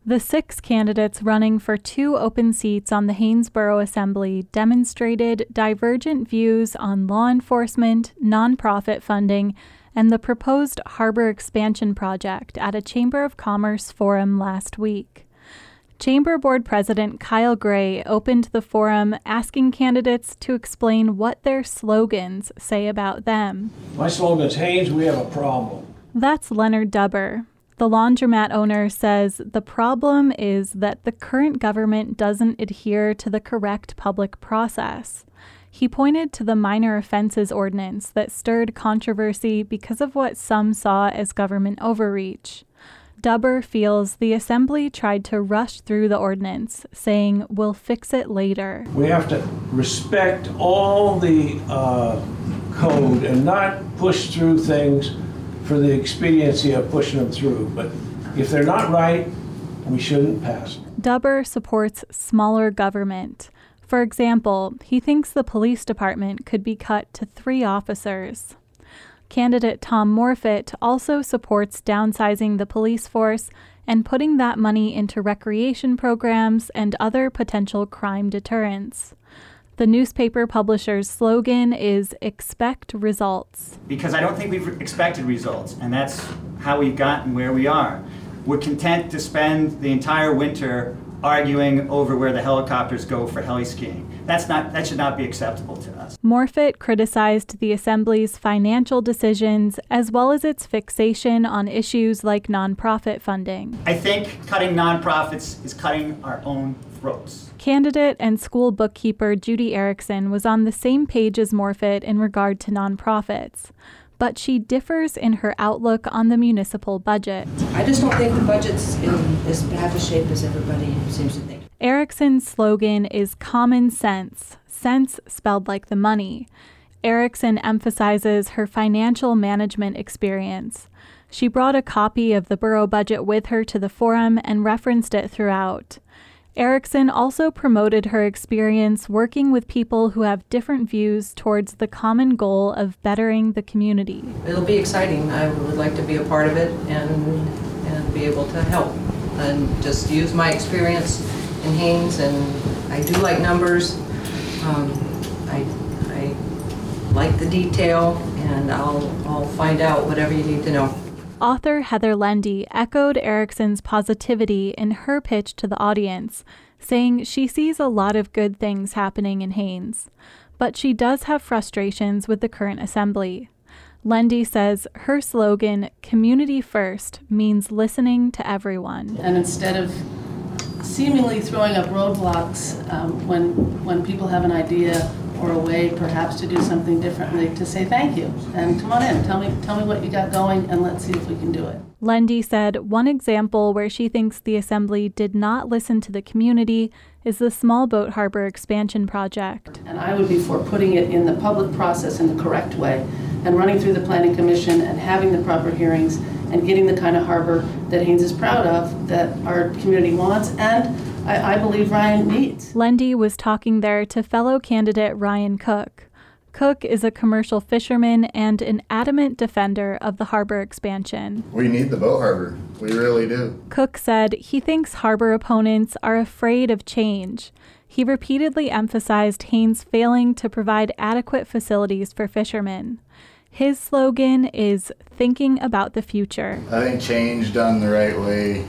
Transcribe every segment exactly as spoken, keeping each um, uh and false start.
The six candidates running for two open seats on the Haines Borough Assembly demonstrated divergent views on law enforcement, nonprofit funding, and the proposed harbor expansion project at a Chamber of Commerce forum last week. Chamber Board President Kyle Gray opened the forum asking candidates to explain what their slogans say about them. My slogan's Haines, we have a problem. That's Leonard Dubber. The laundromat owner says the problem is that the current government doesn't adhere to the correct public process. He pointed to the minor offenses ordinance that stirred controversy because of what some saw as government overreach. Dubber feels the assembly tried to rush through the ordinance, saying, "We'll fix it later." We have to respect all the uh, code and not push through things for the expediency of pushing them through. But if they're not right, we shouldn't pass them. Dubber supports smaller government. For example, he thinks the police department could be cut to three officers. Candidate Tom Morfitt also supports downsizing the police force and putting that money into recreation programs and other potential crime deterrents. The newspaper publisher's slogan is "Expect Results." Because I don't think we've expected results, and that's how we've gotten where we are. We're content to spend the entire winter arguing over where the helicopters go for heli-skiing. That's not, that should not be acceptable to us. Morfitt criticized the Assembly's financial decisions as well as its fixation on issues like nonprofit funding. I think cutting nonprofits is cutting our own throats. Candidate and school bookkeeper Judy Erickson was on the same page as Morfitt in regard to nonprofits, but she differs in her outlook on the municipal budget. I just don't think the budget's in as bad a shape as everybody seems to think. Erickson's slogan is common sense, sense spelled like the money. Erickson emphasizes her financial management experience. She brought a copy of the borough budget with her to the forum and referenced it throughout. Erickson also promoted her experience working with people who have different views towards the common goal of bettering the community. It'll be exciting. I would like to be a part of it and and be able to help and just use my experience in Haines. And I do like numbers. Um, I I like the detail, and I'll I'll find out whatever you need to know. Author Heather Lendy echoed Erickson's positivity in her pitch to the audience, saying she sees a lot of good things happening in Haines, but she does have frustrations with the current assembly. Lendy says her slogan, "Community First," means listening to everyone. And instead of seemingly throwing up roadblocks um, when when people have an idea or a way perhaps to do something differently, to say thank you and come on in, tell me tell me what you got going and let's see if we can do it. Lendy said one example where she thinks the assembly did not listen to the community is the Small Boat Harbor expansion project. And I would be for putting it in the public process in the correct way and running through the planning commission and having the proper hearings and getting the kind of harbor that Haines is proud of, that our community wants, and I, I believe Ryan needs. Lendy was talking there to fellow candidate Ryan Cook. Cook is a commercial fisherman and an adamant defender of the harbor expansion. We need the boat harbor. We really do. Cook said he thinks harbor opponents are afraid of change. He repeatedly emphasized Haines failing to provide adequate facilities for fishermen. His slogan is thinking about the future. I think change done the right way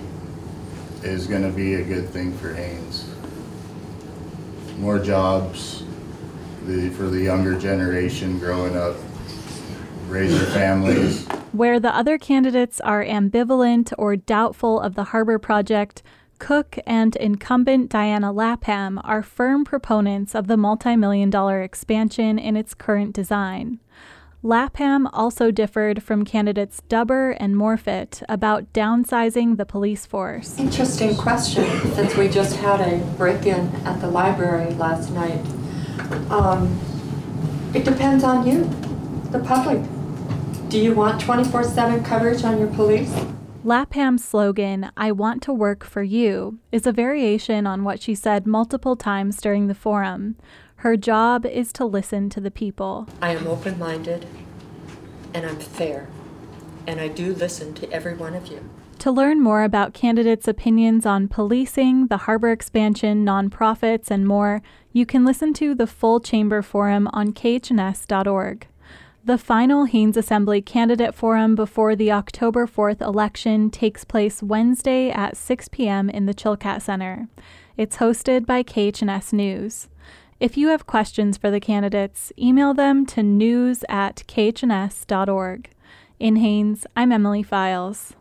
is going to be a good thing for Haines. More jobs the, for the younger generation growing up, raise their families. Where the other candidates are ambivalent or doubtful of the harbor project, Cook and incumbent Diana Lapham are firm proponents of the multi-million dollar expansion in its current design. Lapham also differed from candidates Dubber and Morfitt about downsizing the police force. Interesting question, since we just had a break-in at the library last night. Um, it depends on you, the public. Do you want twenty-four seven coverage on your police? Lapham's slogan, "I want to work for you," is a variation on what she said multiple times during the forum. Her job is to listen to the people. I am open-minded, and I'm fair, and I do listen to every one of you. To learn more about candidates' opinions on policing, the harbor expansion, nonprofits, and more, you can listen to the full Chamber Forum on K H N S dot org. The final Haines Assembly Candidate Forum before the October fourth election takes place Wednesday at six p.m. in the Chilkat Center. It's hosted by K H N S News. If you have questions for the candidates, email them to news at K H N S dot org. In Haines, I'm Emily Files.